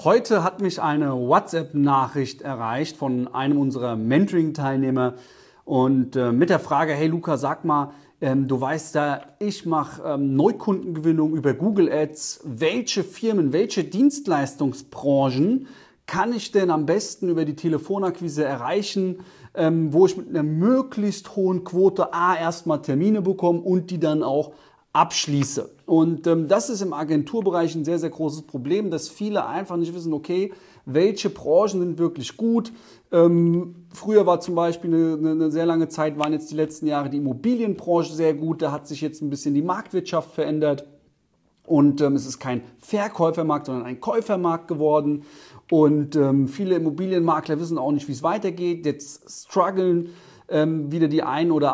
Heute hat mich eine WhatsApp-Nachricht erreicht von einem unserer Mentoring-Teilnehmer und mit der Frage, hey Luca, sag mal, du weißt ja, ich mache Neukundengewinnung über Google Ads. Welche Firmen, welche Dienstleistungsbranchen kann ich denn am besten über die Telefonakquise erreichen, wo ich mit einer möglichst hohen Quote erstmal Termine bekomme und die dann auch abschließe. Und das ist im Agenturbereich ein sehr, sehr großes Problem, dass viele einfach nicht wissen, okay, welche Branchen sind wirklich gut. Früher war zum Beispiel eine sehr lange Zeit, waren jetzt die letzten Jahre die Immobilienbranche sehr gut. Da hat sich jetzt ein bisschen die Marktwirtschaft verändert. Und es ist kein Verkäufermarkt, sondern ein Käufermarkt geworden. Und viele Immobilienmakler wissen auch nicht, wie es weitergeht. Jetzt strugglen wieder der ein oder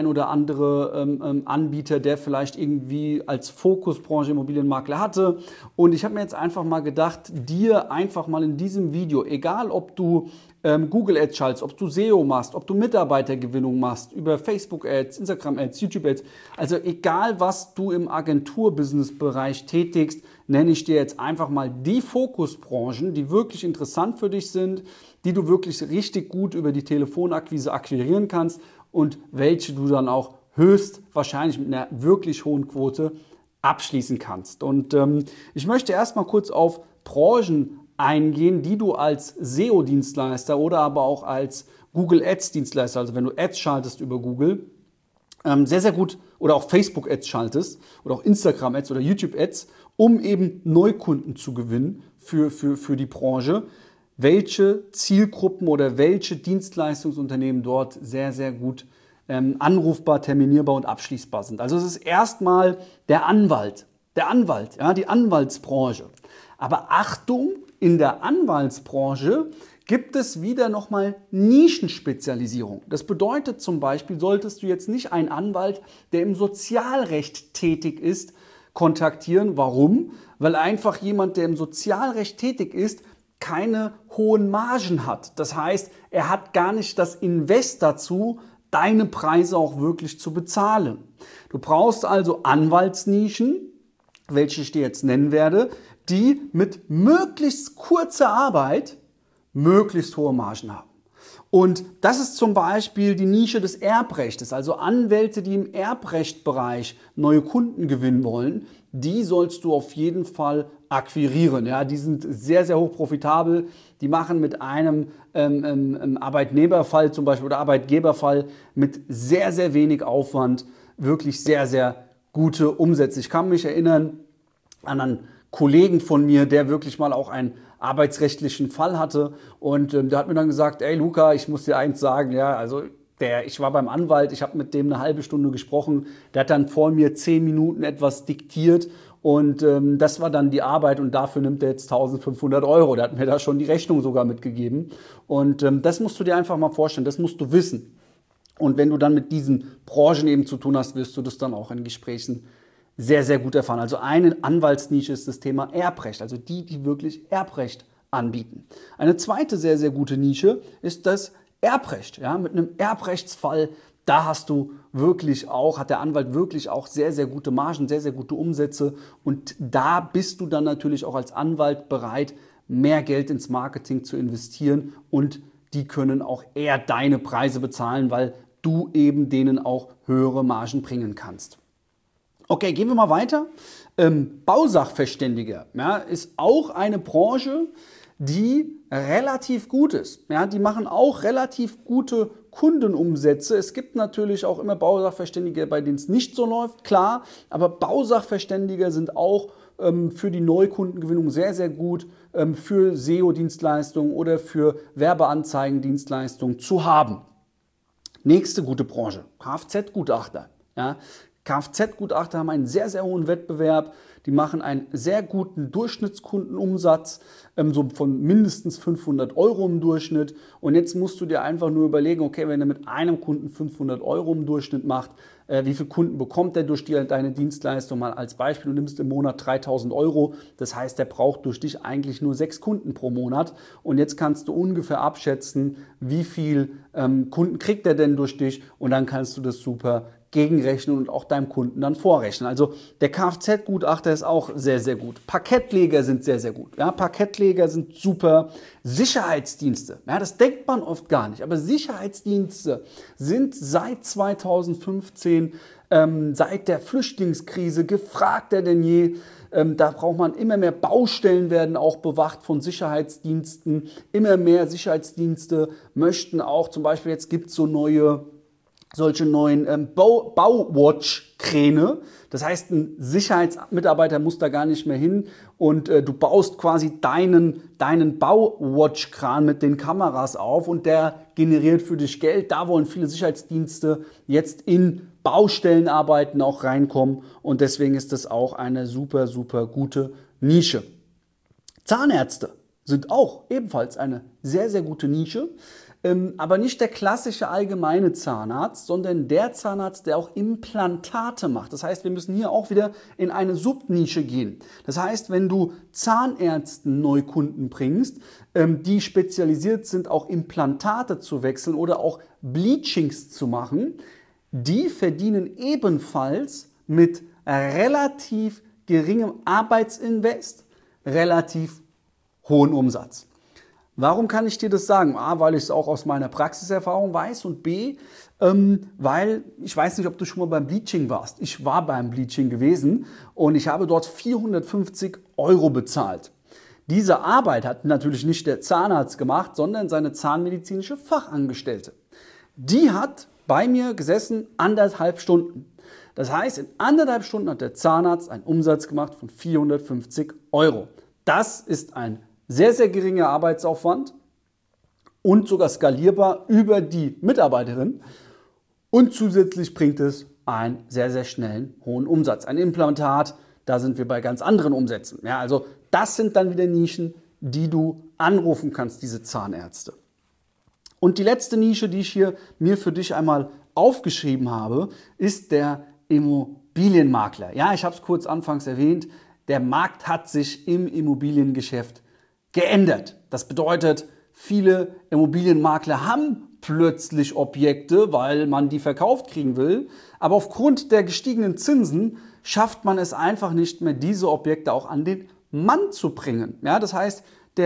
andere Anbieter, der vielleicht irgendwie als Fokusbranche Immobilienmakler hatte. Und ich habe mir jetzt einfach mal gedacht, dir einfach mal in diesem Video, egal ob du Google Ads schaltest, ob du SEO machst, ob du Mitarbeitergewinnung machst, über Facebook Ads, Instagram Ads, YouTube Ads, also egal was du im Agenturbusiness-Bereich tätigst, nenne ich dir jetzt einfach mal die Fokusbranchen, die wirklich interessant für dich sind, die du wirklich richtig gut über die Telefonakquise akquirieren kannst und welche du dann auch höchstwahrscheinlich mit einer wirklich hohen Quote abschließen kannst. Und ich möchte erstmal kurz auf Branchen eingehen, die du als SEO-Dienstleister oder aber auch als Google Ads-Dienstleister, also wenn du Ads schaltest über Google, sehr, sehr gut oder auch Facebook Ads schaltest oder auch Instagram Ads oder YouTube Ads, um eben Neukunden zu gewinnen für die Branche, welche Zielgruppen oder welche Dienstleistungsunternehmen dort sehr, sehr gut anrufbar, terminierbar und abschließbar sind. Also es ist erstmal der Anwalt, ja, die Anwaltsbranche. Aber Achtung, in der Anwaltsbranche gibt es wieder nochmal Nischenspezialisierung. Das bedeutet zum Beispiel, solltest du jetzt nicht einen Anwalt, der im Sozialrecht tätig ist, kontaktieren. Warum? Weil einfach jemand, der im Sozialrecht tätig ist, keine hohen Margen hat. Das heißt, er hat gar nicht das Invest dazu, deine Preise auch wirklich zu bezahlen. Du brauchst also Anwaltsnischen, welche ich dir jetzt nennen werde, die mit möglichst kurzer Arbeit möglichst hohe Margen haben. Und das ist zum Beispiel die Nische des Erbrechtes, also Anwälte, die im Erbrechtbereich neue Kunden gewinnen wollen, die sollst du auf jeden Fall akquirieren. Ja, die sind sehr, sehr hoch profitabel. Die machen mit einem Arbeitnehmerfall zum Beispiel oder Arbeitgeberfall mit sehr, sehr wenig Aufwand wirklich sehr, sehr gute Umsätze. Ich kann mich erinnern an einen Kollegen von mir, der wirklich mal auch einen arbeitsrechtlichen Fall hatte und der hat mir dann gesagt, ey Luca, ich muss dir eins sagen, ja, also ich war beim Anwalt, ich habe mit dem eine halbe Stunde gesprochen, der hat dann vor mir 10 Minuten etwas diktiert und das war dann die Arbeit und dafür nimmt er jetzt 1.500 Euro. Der hat mir da schon die Rechnung sogar mitgegeben und das musst du dir einfach mal vorstellen, das musst du wissen. Und wenn du dann mit diesen Branchen eben zu tun hast, wirst du das dann auch in Gesprächen sehr, sehr gut erfahren. Also eine Anwaltsnische ist das Thema Erbrecht, also die wirklich Erbrecht anbieten. Eine zweite sehr, sehr gute Nische ist das Erbrecht. Ja, mit einem Erbrechtsfall, da hat der Anwalt wirklich auch sehr, sehr gute Margen, sehr, sehr gute Umsätze und da bist du dann natürlich auch als Anwalt bereit, mehr Geld ins Marketing zu investieren und die können auch eher deine Preise bezahlen, weil du eben denen auch höhere Margen bringen kannst. Okay, gehen wir mal weiter. Bausachverständiger, ja, ist auch eine Branche, die relativ gut ist. Ja, die machen auch relativ gute Kundenumsätze. Es gibt natürlich auch immer Bausachverständige, bei denen es nicht so läuft, klar. Aber Bausachverständiger sind auch für die Neukundengewinnung sehr, sehr gut für SEO-Dienstleistungen oder für Werbeanzeigendienstleistungen zu haben. Nächste gute Branche, Kfz-Gutachter. Ja, Kfz-Gutachter haben einen sehr, sehr hohen Wettbewerb. Die machen einen sehr guten Durchschnittskundenumsatz, so von mindestens 500 Euro im Durchschnitt. Und jetzt musst du dir einfach nur überlegen, okay, wenn er mit einem Kunden 500 Euro im Durchschnitt macht, wie viele Kunden bekommt er durch deine Dienstleistung? Mal als Beispiel, du nimmst im Monat 3.000 Euro. Das heißt, er braucht durch dich eigentlich nur 6 Kunden pro Monat. Und jetzt kannst du ungefähr abschätzen, wie viel Kunden kriegt er denn durch dich? Und dann kannst du das super gegenrechnen und auch deinem Kunden dann vorrechnen. Also der Kfz-Gutachter ist auch sehr, sehr gut. Parkettleger sind sehr, sehr gut. Ja, Parkettleger sind super. Sicherheitsdienste, ja, das denkt man oft gar nicht, aber Sicherheitsdienste sind seit 2015, seit der Flüchtlingskrise gefragter denn je. Da braucht man immer mehr Baustellen, werden auch bewacht von Sicherheitsdiensten. Immer mehr Sicherheitsdienste möchten auch, zum Beispiel jetzt gibt es solche neuen Bauwatch-Kräne. Das heißt, ein Sicherheitsmitarbeiter muss da gar nicht mehr hin und du baust quasi deinen Bauwatch-Kran mit den Kameras auf und der generiert für dich Geld. Da wollen viele Sicherheitsdienste jetzt in Baustellenarbeiten auch reinkommen und deswegen ist das auch eine super, super gute Nische. Zahnärzte sind auch ebenfalls eine sehr, sehr gute Nische. Aber nicht der klassische allgemeine Zahnarzt, sondern der Zahnarzt, der auch Implantate macht. Das heißt, wir müssen hier auch wieder in eine Subnische gehen. Das heißt, wenn du Zahnärzten Neukunden bringst, die spezialisiert sind, auch Implantate zu wechseln oder auch Bleachings zu machen, die verdienen ebenfalls mit relativ geringem Arbeitsinvest relativ hohen Umsatz. Warum kann ich dir das sagen? A, weil ich es auch aus meiner Praxiserfahrung weiß und B, weil ich weiß nicht, ob du schon mal beim Bleaching warst. Ich war beim Bleaching gewesen und ich habe dort 450 € bezahlt. Diese Arbeit hat natürlich nicht der Zahnarzt gemacht, sondern seine zahnmedizinische Fachangestellte. Die hat bei mir gesessen 1,5 Stunden. Das heißt, in 1,5 Stunden hat der Zahnarzt einen Umsatz gemacht von 450 €. Das ist ein sehr, sehr geringer Arbeitsaufwand und sogar skalierbar über die Mitarbeiterin. Und zusätzlich bringt es einen sehr, sehr schnellen, hohen Umsatz. Ein Implantat, da sind wir bei ganz anderen Umsätzen. Ja, also das sind dann wieder Nischen, die du anrufen kannst, diese Zahnärzte. Und die letzte Nische, die ich hier mir für dich einmal aufgeschrieben habe, ist der Immobilienmakler. Ja, ich habe es kurz anfangs erwähnt, der Markt hat sich im Immobiliengeschäft geändert. Das bedeutet, viele Immobilienmakler haben plötzlich Objekte, weil man die verkauft kriegen will. Aber aufgrund der gestiegenen Zinsen schafft man es einfach nicht mehr, diese Objekte auch an den Mann zu bringen. Ja, das heißt,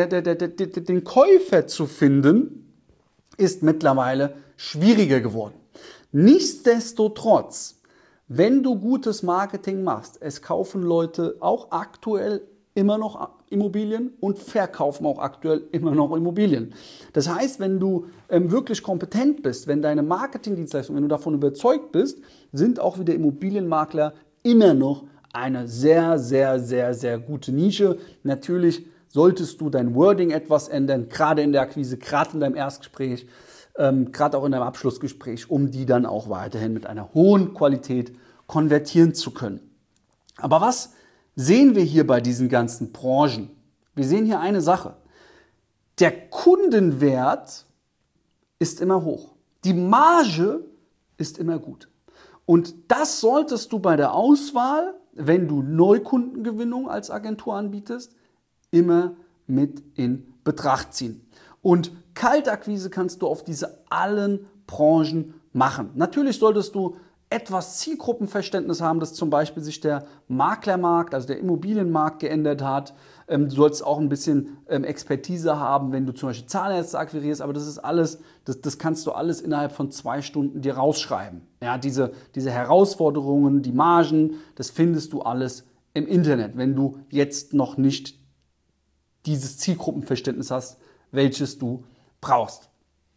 den Käufer zu finden, ist mittlerweile schwieriger geworden. Nichtsdestotrotz, wenn du gutes Marketing machst, es kaufen Leute auch aktuell immer noch Immobilien und verkaufen auch aktuell immer noch Immobilien. Das heißt, wenn du wirklich kompetent bist, wenn deine Marketingdienstleistung, wenn du davon überzeugt bist, sind auch wieder Immobilienmakler immer noch eine sehr, sehr, sehr, sehr gute Nische. Natürlich solltest du dein Wording etwas ändern, gerade in der Akquise, gerade in deinem Erstgespräch, gerade auch in deinem Abschlussgespräch, um die dann auch weiterhin mit einer hohen Qualität konvertieren zu können. Aber was sehen wir hier bei diesen ganzen Branchen? Wir sehen hier eine Sache. Der Kundenwert ist immer hoch. Die Marge ist immer gut. Und das solltest du bei der Auswahl, wenn du Neukundengewinnung als Agentur anbietest, immer mit in Betracht ziehen. Und Kaltakquise kannst du auf diese allen Branchen machen. Natürlich solltest du etwas Zielgruppenverständnis haben, dass zum Beispiel sich der Maklermarkt, also der Immobilienmarkt geändert hat. Du sollst auch ein bisschen Expertise haben, wenn du zum Beispiel Zahnärzte akquirierst, aber das ist alles, das kannst du alles innerhalb von 2 Stunden dir rausschreiben. Ja, diese Herausforderungen, die Margen, das findest du alles im Internet, wenn du jetzt noch nicht dieses Zielgruppenverständnis hast, welches du brauchst.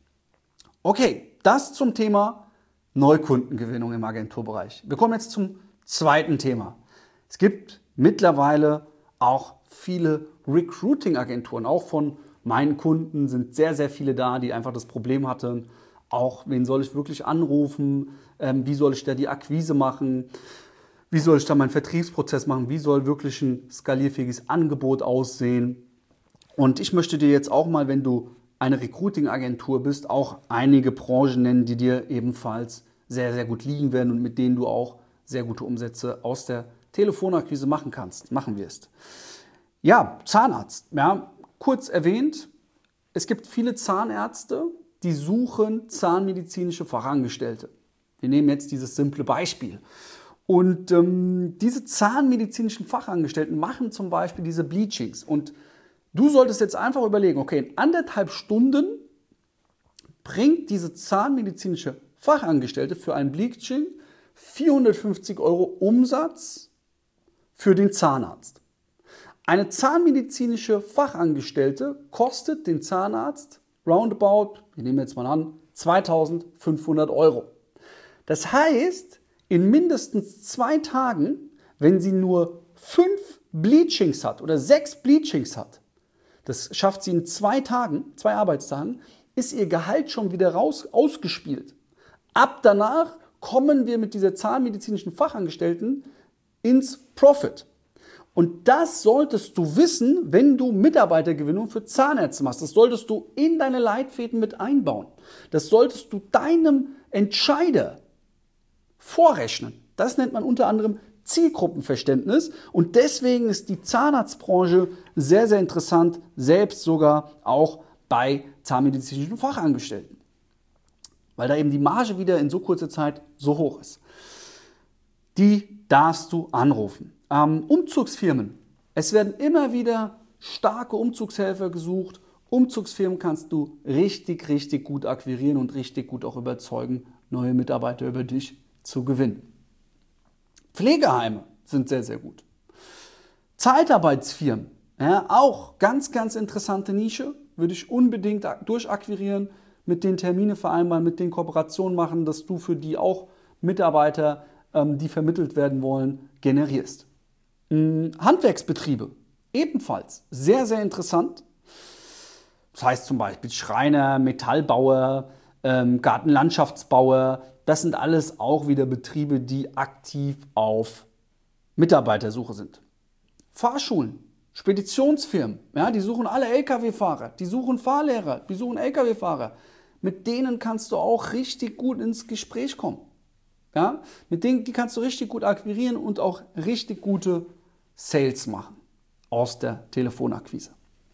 Okay, das zum Thema Neukundengewinnung im Agenturbereich. Wir kommen jetzt zum zweiten Thema. Es gibt mittlerweile auch viele Recruiting-Agenturen. Auch von meinen Kunden sind sehr, sehr viele da, die einfach das Problem hatten, auch wen soll ich wirklich anrufen, wie soll ich da die Akquise machen, wie soll ich da meinen Vertriebsprozess machen, wie soll wirklich ein skalierfähiges Angebot aussehen. Und ich möchte dir jetzt auch mal, wenn du eine Recruiting-Agentur bist, auch einige Branchen nennen, die dir ebenfalls sehr, sehr gut liegen werden und mit denen du auch sehr gute Umsätze aus der Telefonakquise machen wirst. Ja, Zahnarzt. Ja, kurz erwähnt, es gibt viele Zahnärzte, die suchen zahnmedizinische Fachangestellte. Wir nehmen jetzt dieses simple Beispiel. Und diese zahnmedizinischen Fachangestellten machen zum Beispiel diese Bleachings. Und du solltest jetzt einfach überlegen, okay, in 1,5 Stunden bringt diese zahnmedizinische Fachangestellte für ein Bleaching 450 € Umsatz für den Zahnarzt. Eine zahnmedizinische Fachangestellte kostet den Zahnarzt roundabout, wir nehmen jetzt mal an, 2.500 €. Das heißt, in mindestens 2 Tagen, wenn sie nur 5 Bleachings hat oder 6 Bleachings hat, das schafft sie in 2 Tagen, 2 Arbeitstagen, ist ihr Gehalt schon wieder ausgespielt. Ab danach kommen wir mit dieser zahnmedizinischen Fachangestellten ins Profit. Und das solltest du wissen, wenn du Mitarbeitergewinnung für Zahnärzte machst. Das solltest du in deine Leitfäden mit einbauen. Das solltest du deinem Entscheider vorrechnen. Das nennt man unter anderem Zielgruppenverständnis. Und deswegen ist die Zahnarztbranche sehr, sehr interessant, selbst sogar auch bei zahnmedizinischen Fachangestellten. Weil da eben die Marge wieder in so kurzer Zeit so hoch ist. Die darfst du anrufen. Umzugsfirmen. Es werden immer wieder starke Umzugshelfer gesucht. Umzugsfirmen kannst du richtig, richtig gut akquirieren und richtig gut auch überzeugen, neue Mitarbeiter über dich zu gewinnen. Pflegeheime sind sehr, sehr gut. Zeitarbeitsfirmen, ja, auch ganz, ganz interessante Nische. Würde ich unbedingt durchakquirieren, mit den Termine vereinbaren, mit den Kooperationen machen, dass du für die auch Mitarbeiter, die vermittelt werden wollen, generierst. Handwerksbetriebe, ebenfalls sehr, sehr interessant. Das heißt zum Beispiel Schreiner, Metallbauer, Gartenlandschaftsbauer. Das sind alles auch wieder Betriebe, die aktiv auf Mitarbeitersuche sind. Fahrschulen, Speditionsfirmen, ja, die suchen alle Lkw-Fahrer, die suchen Fahrlehrer, die suchen Lkw-Fahrer. Mit denen kannst du auch richtig gut ins Gespräch kommen. Ja? Mit denen die kannst du richtig gut akquirieren und auch richtig gute Sales machen aus der Telefonakquise.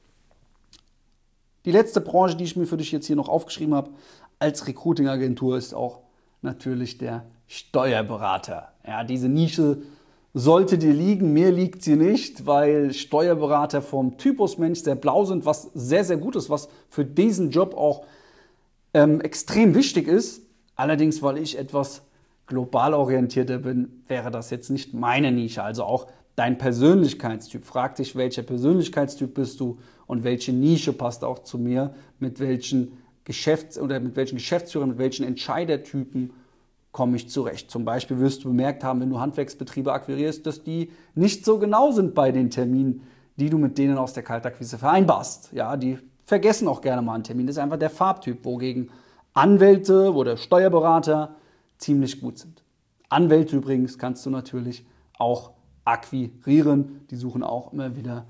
Die letzte Branche, die ich mir für dich jetzt hier noch aufgeschrieben habe, als Recruiting-Agentur ist auch natürlich der Steuerberater. Ja, diese Nische sollte dir liegen, mir liegt sie nicht, weil Steuerberater vom Typus Mensch sehr blau sind, was sehr, sehr gut ist, was für diesen Job auch extrem wichtig ist. Allerdings, weil ich etwas global orientierter bin, wäre das jetzt nicht meine Nische. Also auch dein Persönlichkeitstyp. Frag dich, welcher Persönlichkeitstyp bist du und welche Nische passt auch zu mir, mit welchen Geschäftsführern, mit welchen Entscheidertypen komme ich zurecht. Zum Beispiel wirst du bemerkt haben, wenn du Handwerksbetriebe akquirierst, dass die nicht so genau sind bei den Terminen, die du mit denen aus der Kaltakquise vereinbarst. Ja, die vergessen auch gerne mal einen Termin. Das ist einfach der Farbtyp, wogegen Anwälte oder Steuerberater ziemlich gut sind. Anwälte übrigens kannst du natürlich auch akquirieren. Die suchen auch immer wieder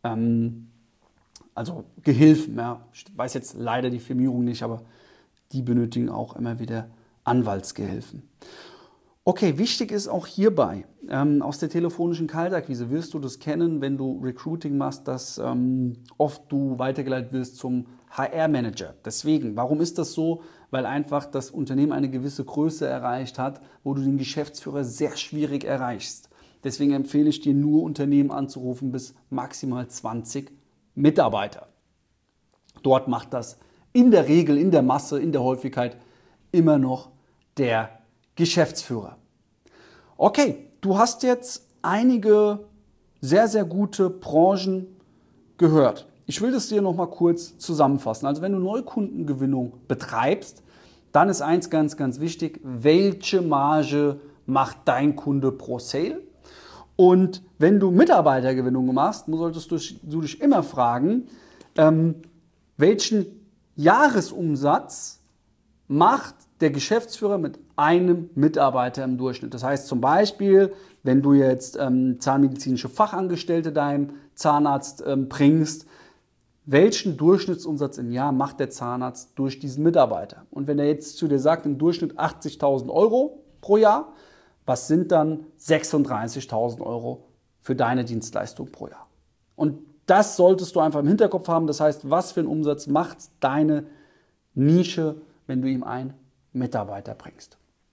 Gehilfen. Ja. Ich weiß jetzt leider die Firmierung nicht, aber die benötigen auch immer wieder Anwaltsgehilfen. Okay, wichtig ist auch hierbei, aus der telefonischen Kaltakquise wirst du das kennen, wenn du Recruiting machst, dass oft du weitergeleitet wirst zum HR-Manager. Deswegen, warum ist das so? Weil einfach das Unternehmen eine gewisse Größe erreicht hat, wo du den Geschäftsführer sehr schwierig erreichst. Deswegen empfehle ich dir nur, Unternehmen anzurufen bis maximal 20 Mitarbeiter. Dort macht das in der Regel, in der Masse, in der Häufigkeit immer noch der Geschäftsführer. Okay, du hast jetzt einige sehr, sehr gute Branchen gehört. Ich will das dir noch mal kurz zusammenfassen. Also wenn du Neukundengewinnung betreibst, dann ist eins ganz, ganz wichtig, welche Marge macht dein Kunde pro Sale? Und wenn du Mitarbeitergewinnung machst, solltest du dich immer fragen, welchen Jahresumsatz macht der Geschäftsführer mit einem Mitarbeiter im Durchschnitt. Das heißt zum Beispiel, wenn du jetzt zahnmedizinische Fachangestellte deinem Zahnarzt bringst, welchen Durchschnittsumsatz im Jahr macht der Zahnarzt durch diesen Mitarbeiter? Und wenn er jetzt zu dir sagt, im Durchschnitt 80.000 € pro Jahr, was sind dann 36.000 € für deine Dienstleistung pro Jahr? Und das solltest du einfach im Hinterkopf haben. Das heißt, was für einen Umsatz macht deine Nische, wenn du ihm einen Mitarbeiter bringst?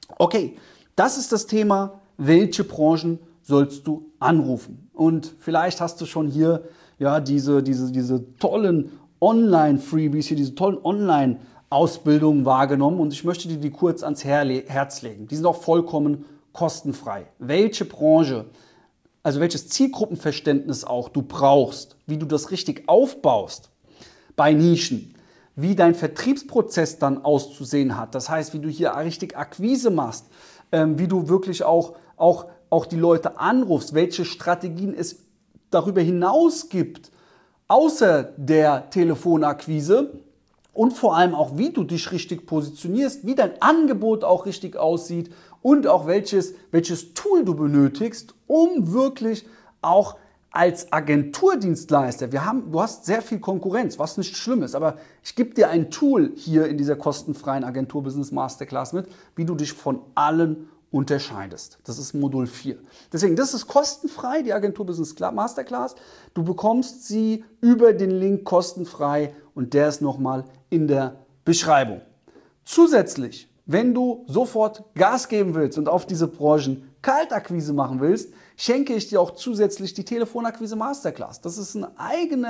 Okay, das ist das Thema, welche Branchen sollst du anrufen? Und vielleicht hast du schon hier ja, diese tollen Online-Freebies, hier diese tollen Online-Ausbildungen wahrgenommen und ich möchte dir die kurz ans Herz legen. Die sind auch vollkommen kostenfrei. Welche Branche, also welches Zielgruppenverständnis auch du brauchst, wie du das richtig aufbaust bei Nischen, wie dein Vertriebsprozess dann auszusehen hat. Das heißt, wie du hier richtig Akquise machst, wie du wirklich auch die Leute anrufst, welche Strategien es darüber hinaus gibt, außer der Telefonakquise und vor allem auch, wie du dich richtig positionierst, wie dein Angebot auch richtig aussieht und auch welches Tool du benötigst, um wirklich auch als Agenturdienstleister, du hast sehr viel Konkurrenz, was nicht schlimm ist, aber ich gebe dir ein Tool hier in dieser kostenfreien Agentur-Business Masterclass mit, wie du dich von allen unterscheidest. Das ist Modul 4. Deswegen, das ist kostenfrei, die Agentur-Business Masterclass. Du bekommst sie über den Link kostenfrei und der ist nochmal in der Beschreibung. Zusätzlich, wenn du sofort Gas geben willst und auf diese Branchen Kaltakquise machen willst, schenke ich dir auch zusätzlich die Telefonakquise Masterclass. Das ist eine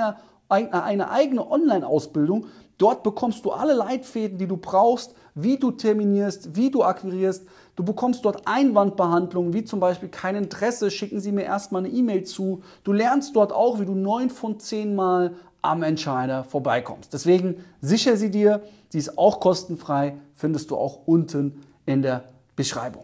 eigene Online-Ausbildung. Dort bekommst du alle Leitfäden, die du brauchst, wie du terminierst, wie du akquirierst. Du bekommst dort Einwandbehandlungen, wie zum Beispiel kein Interesse, schicken Sie mir erstmal eine E-Mail zu. Du lernst dort auch, wie du 9 von 10 Mal am Entscheider vorbeikommst. Deswegen sichere sie dir, die ist auch kostenfrei, findest du auch unten in der Beschreibung.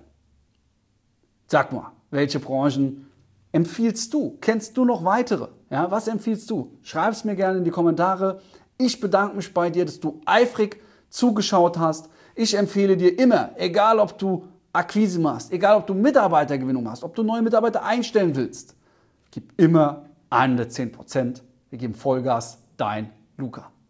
Sag mal, welche Branchen empfiehlst du? Kennst du noch weitere? Ja, was empfiehlst du? Schreib es mir gerne in die Kommentare. Ich bedanke mich bei dir, dass du eifrig zugeschaut hast. Ich empfehle dir immer, egal ob du Akquise machst, egal ob du Mitarbeitergewinnung machst, ob du neue Mitarbeiter einstellen willst, gib immer 110%. Wir geben Vollgas, dein Luca.